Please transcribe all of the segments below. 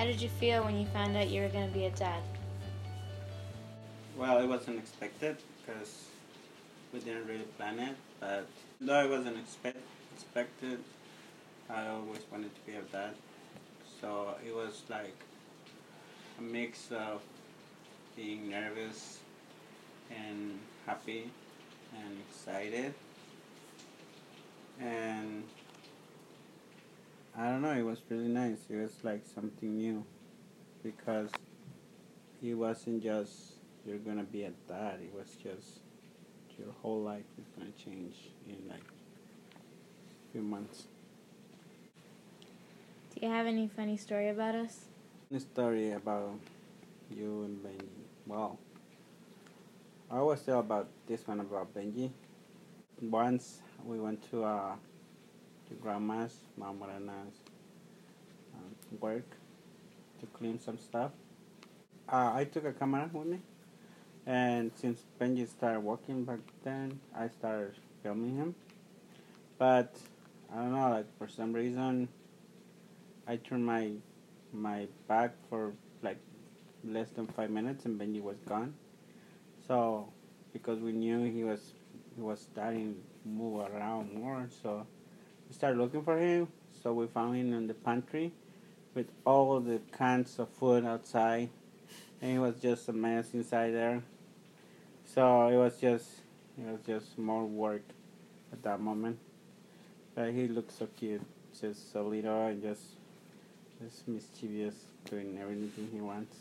How did you feel when you found out you were going to be a dad? Well, it was unexpected because we didn't really plan it, but though it wasn't expected, I always wanted to be a dad. So it was like a mix of being nervous and happy and excited. And I don't know, it was really nice. It was like something new because it wasn't just you're gonna be a dad, it was just your whole life is gonna change in like a few months. Do you have any funny story about us? A story about you and Benji. Well, I always tell about this one about Benji. Once we went to grandma's, Mom Morena's work to clean some stuff. I took a camera with me, and since Benji started walking back then, I started filming him. But I don't know, like for some reason, I turned my back for like less than 5 minutes, and Benji was gone. So because we knew he was starting to move around more, so we started looking for him. So we found him in the pantry with all the cans of food outside, and it was just a mess inside there. So it was just more work at that moment. But he looked so cute, just so little and just mischievous, doing everything he wants.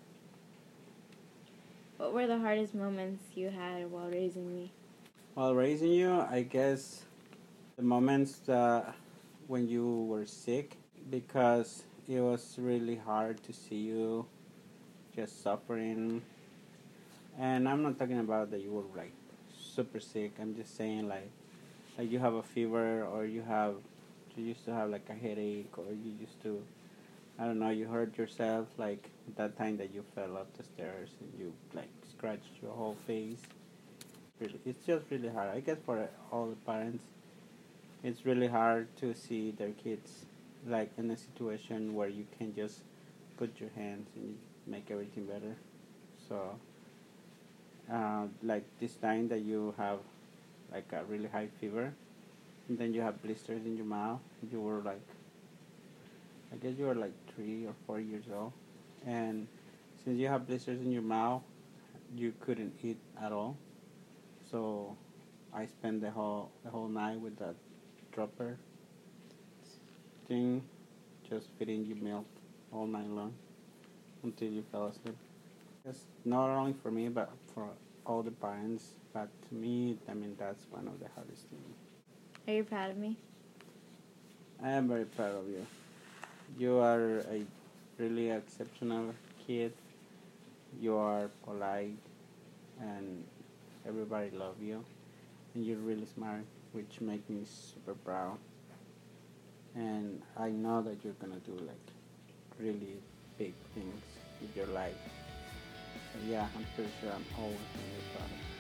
What were the hardest moments you had while raising me? While raising you, I guess the moments that when you were sick, because it was really hard to see you just suffering. And I'm not talking about that you were like super sick. I'm just saying like you have a fever, or you used to have like a headache, or you used to, I don't know, you hurt yourself like that time that you fell up the stairs and you like scratched your whole face. Really, it's just really hard. I guess for all the parents, it's really hard to see their kids like in a situation where you can just put your hands and make everything better. So, like this time that you have like a really high fever, and then you have blisters in your mouth. You were like, I guess you were like 3 or 4 years old, and since you have blisters in your mouth, you couldn't eat at all. So, I spent the whole night with that dropper thing, just feeding you milk all night long until you fell asleep. It's not only for me, but for all the parents. But to me, I mean, that's one of the hardest things. Are you proud of me? I am very proud of you. You are a really exceptional kid. You are polite, and everybody love you. And you're really smart, which makes me super proud. And I know that you're gonna do like really big things with your life. So yeah, I'm pretty sure I'm always gonna be proud of you.